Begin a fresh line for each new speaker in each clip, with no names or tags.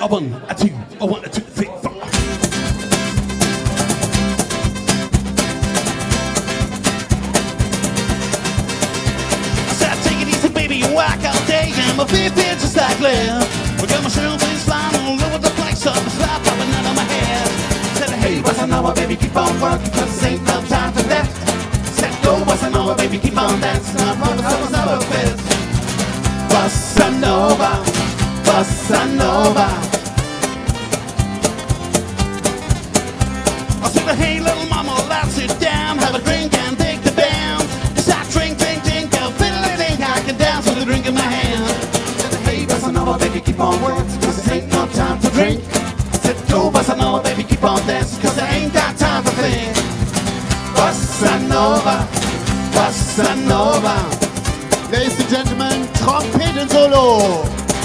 A one, a two, a one, a two, three, four. I said, take it easy, baby, you walk all day. I'm a big bitch just like Glenn. We got myself in slime all over the place, so the slap popping out of my head. Said, hey, bossa nova, baby, keep on working, cause there ain't no time for that. Said, go, bossa nova, baby, keep on dancing. I promise I was never fit. Bossa nova, bossa nova. I said, hey, little mama, let's sit down, have a drink and take the band. Just I drink, drink, drink, a fiddly thing, I can dance with a drink in my hand. Said, hey, bossa nova, baby, keep on working, cause there ain't no time to drink. Said, go, bossa nova, baby, keep on dancing, cause there ain't got time for things. Bossa nova, bossa nova.
Ladies and gentlemen, Trompeten Solo.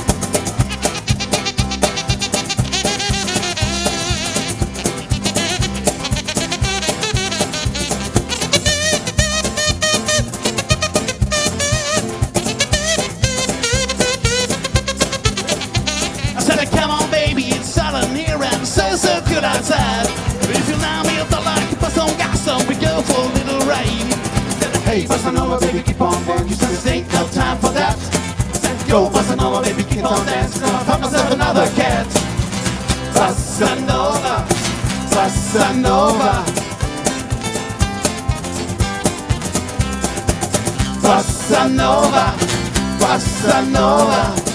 I said, come on, baby, it's silent here and so good outside. If you allow me up the light, put some gas on, we go for a little ride. Said, hey, bossa nova, baby, keep on working, you said there ain't no time for that. Said, go, bossa nova, baby, keep on dancing, I found myself another cat. Bossa nova, bossa nova. Bossa nova, bossa nova.